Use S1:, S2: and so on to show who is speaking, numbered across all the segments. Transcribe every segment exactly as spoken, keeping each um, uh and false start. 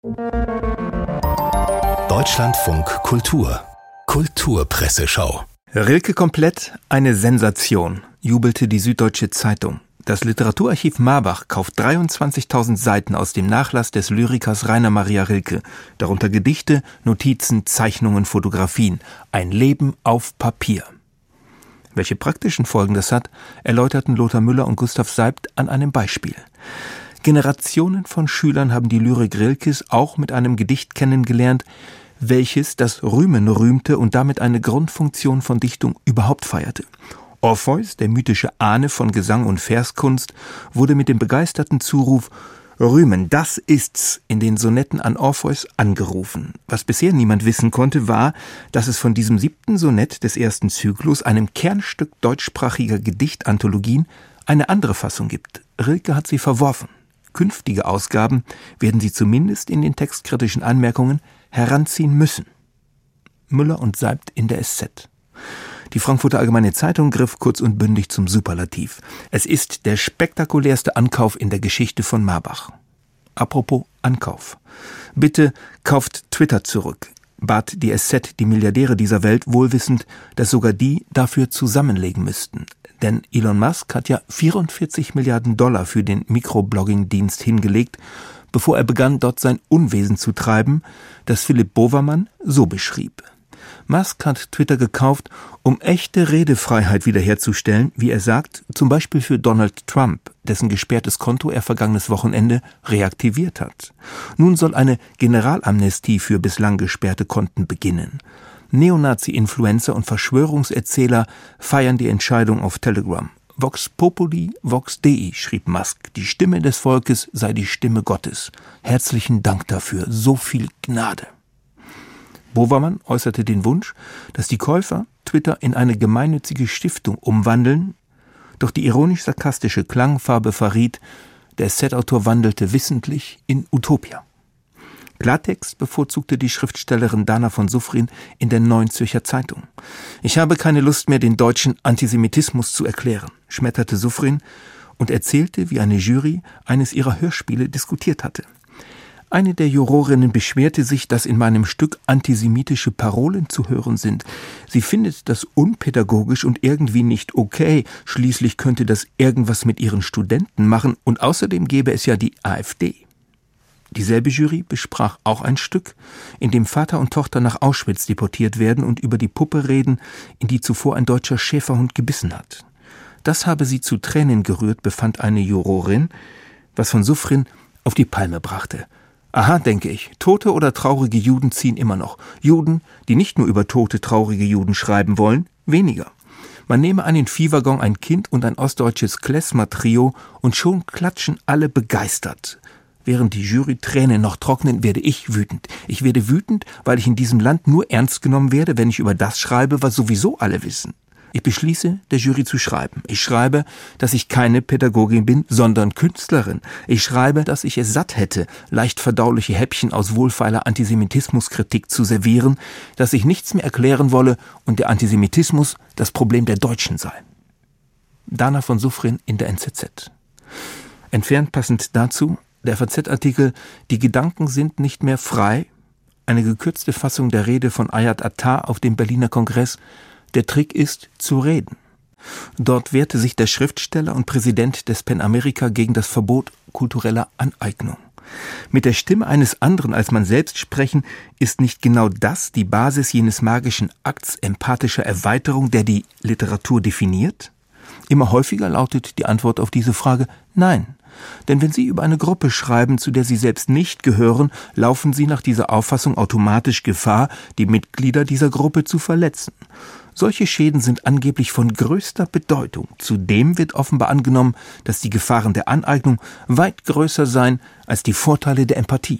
S1: Deutschlandfunk Kultur Kulturpresseschau.
S2: Rilke komplett, eine Sensation, jubelte die Süddeutsche Zeitung. Das Literaturarchiv Marbach kauft dreiundzwanzigtausend Seiten aus dem Nachlass des Lyrikers Rainer Maria Rilke, darunter Gedichte, Notizen, Zeichnungen, Fotografien. Ein Leben auf Papier. Welche praktischen Folgen das hat, erläuterten Lothar Müller und Gustav Seibt an einem Beispiel. Generationen von Schülern haben die Lyrik Rilkes auch mit einem Gedicht kennengelernt, welches das Rühmen rühmte und damit eine Grundfunktion von Dichtung überhaupt feierte. Orpheus, der mythische Ahne von Gesang und Verskunst, wurde mit dem begeisterten Zuruf »Rühmen, das ist's« in den Sonetten an Orpheus angerufen. Was bisher niemand wissen konnte, war, dass es von diesem siebten Sonett des ersten Zyklus, einem Kernstück deutschsprachiger Gedichtanthologien, eine andere Fassung gibt. Rilke hat sie verworfen. Künftige Ausgaben werden sie zumindest in den textkritischen Anmerkungen heranziehen müssen. Müller und Seibt in der S Z. Die Frankfurter Allgemeine Zeitung griff kurz und bündig zum Superlativ. Es ist der spektakulärste Ankauf in der Geschichte von Marbach. Apropos Ankauf. Bitte kauft Twitter zurück, bat die S Z die Milliardäre dieser Welt, wohlwissend, dass sogar die dafür zusammenlegen müssten. Denn Elon Musk hat ja vierundvierzig Milliarden Dollar für den Mikroblogging-Dienst hingelegt, bevor er begann, dort sein Unwesen zu treiben, das Philipp Bovermann so beschrieb. Musk hat Twitter gekauft, um echte Redefreiheit wiederherzustellen, wie er sagt, zum Beispiel für Donald Trump, dessen gesperrtes Konto er vergangenes Wochenende reaktiviert hat. Nun soll eine Generalamnestie für bislang gesperrte Konten beginnen. Neonazi-Influencer und Verschwörungserzähler feiern die Entscheidung auf Telegram. Vox Populi, Vox Dei, schrieb Musk. Die Stimme des Volkes sei die Stimme Gottes. Herzlichen Dank dafür, so viel Gnade. Bovermann äußerte den Wunsch, dass die Käufer Twitter in eine gemeinnützige Stiftung umwandeln, doch die ironisch-sarkastische Klangfarbe verriet, der S Z-Autor wandelte wissentlich in Utopia. Klartext bevorzugte die Schriftstellerin Dana von Suffren in der Neuen Zürcher Zeitung. Ich habe keine Lust mehr, den deutschen Antisemitismus zu erklären, schmetterte Suffren und erzählte, wie eine Jury eines ihrer Hörspiele diskutiert hatte. Eine der Jurorinnen beschwerte sich, dass in meinem Stück antisemitische Parolen zu hören sind. Sie findet das unpädagogisch und irgendwie nicht okay. Schließlich könnte das irgendwas mit ihren Studenten machen und außerdem gäbe es ja die AfD. Dieselbe Jury besprach auch ein Stück, in dem Vater und Tochter nach Auschwitz deportiert werden und über die Puppe reden, in die zuvor ein deutscher Schäferhund gebissen hat. Das habe sie zu Tränen gerührt, befand eine Jurorin, was von Suffren auf die Palme brachte. Aha, denke ich, tote oder traurige Juden ziehen immer noch. Juden, die nicht nur über tote, traurige Juden schreiben wollen, weniger. Man nehme einen Viehwaggon, ein Kind und ein ostdeutsches Klezmer-Trio und schon klatschen alle begeistert. Während die Jury Tränen noch trocknen, werde ich wütend. Ich werde wütend, weil ich in diesem Land nur ernst genommen werde, wenn ich über das schreibe, was sowieso alle wissen. Ich beschließe, der Jury zu schreiben. Ich schreibe, dass ich keine Pädagogin bin, sondern Künstlerin. Ich schreibe, dass ich es satt hätte, leicht verdauliche Häppchen aus wohlfeiler Antisemitismuskritik zu servieren, dass ich nichts mehr erklären wolle und der Antisemitismus das Problem der Deutschen sei. Dana von Suffren in der N Z Z. Entfernt passend dazu der F A Z-Artikel »Die Gedanken sind nicht mehr frei«, eine gekürzte Fassung der Rede von Ayat Attar auf dem Berliner Kongress. Der Trick ist, zu reden. Dort wehrte sich der Schriftsteller und Präsident des PEN America gegen das Verbot kultureller Aneignung. Mit der Stimme eines anderen als man selbst sprechen, ist nicht genau das die Basis jenes magischen Akts empathischer Erweiterung, der die Literatur definiert? Immer häufiger lautet die Antwort auf diese Frage nein. Denn wenn Sie über eine Gruppe schreiben, zu der Sie selbst nicht gehören, laufen Sie nach dieser Auffassung automatisch Gefahr, die Mitglieder dieser Gruppe zu verletzen. Solche Schäden sind angeblich von größter Bedeutung. Zudem wird offenbar angenommen, dass die Gefahren der Aneignung weit größer seien als die Vorteile der Empathie.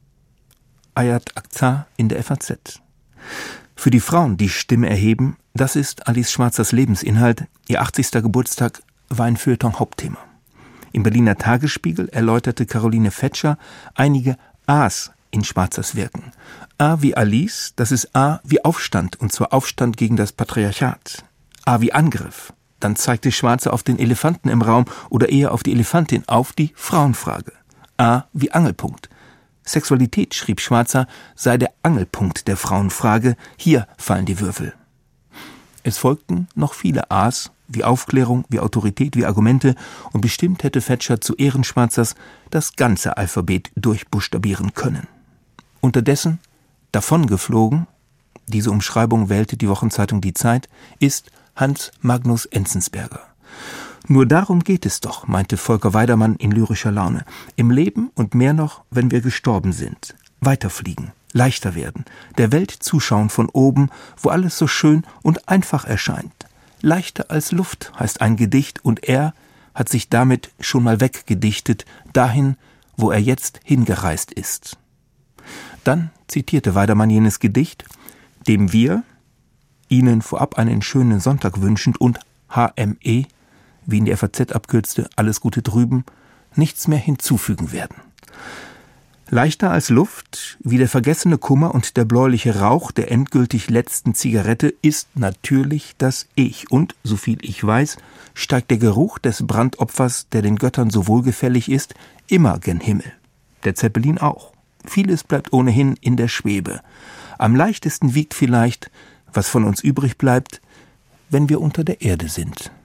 S2: Ayat Attar in der F A Z. Für die Frauen, die Stimme erheben, das ist Alice Schwarzers Lebensinhalt. Ihr achtzigster Geburtstag war ein Feuilleton-Hauptthema. Im Berliner Tagesspiegel erläuterte Caroline Fetscher einige A's in Schwarzers Wirken. A wie Alice, das ist A wie Aufstand, und zwar Aufstand gegen das Patriarchat. A wie Angriff. Dann zeigte Schwarzer auf den Elefanten im Raum oder eher auf die Elefantin, auf die Frauenfrage. A wie Angelpunkt. Sexualität, schrieb Schwarzer, sei der Angelpunkt der Frauenfrage, hier fallen die Würfel. Es folgten noch viele A's, wie Aufklärung, wie Autorität, wie Argumente, und bestimmt hätte Fetscher zu Ehren Schwarzers das ganze Alphabet durchbuchstabieren können. Unterdessen, davongeflogen, diese Umschreibung wählte die Wochenzeitung Die Zeit, ist Hans Magnus Enzensberger. Nur darum geht es doch, meinte Volker Weidermann in lyrischer Laune. Im Leben und mehr noch, wenn wir gestorben sind. Weiterfliegen, leichter werden, der Welt zuschauen von oben, wo alles so schön und einfach erscheint. Leichter als Luft heißt ein Gedicht, und er hat sich damit schon mal weggedichtet, dahin, wo er jetzt hingereist ist. Dann zitierte Weidermann jenes Gedicht, dem wir, Ihnen vorab einen schönen Sonntag wünschend und H M E, wie in der F A Z abkürzte, alles Gute drüben, nichts mehr hinzufügen werden. Leichter als Luft, wie der vergessene Kummer und der bläuliche Rauch der endgültig letzten Zigarette, ist natürlich das Ich. Und, soviel ich weiß, steigt der Geruch des Brandopfers, der den Göttern so wohlgefällig ist, immer gen Himmel. Der Zeppelin auch. Vieles bleibt ohnehin in der Schwebe. Am leichtesten wiegt vielleicht, was von uns übrig bleibt, wenn wir unter der Erde sind.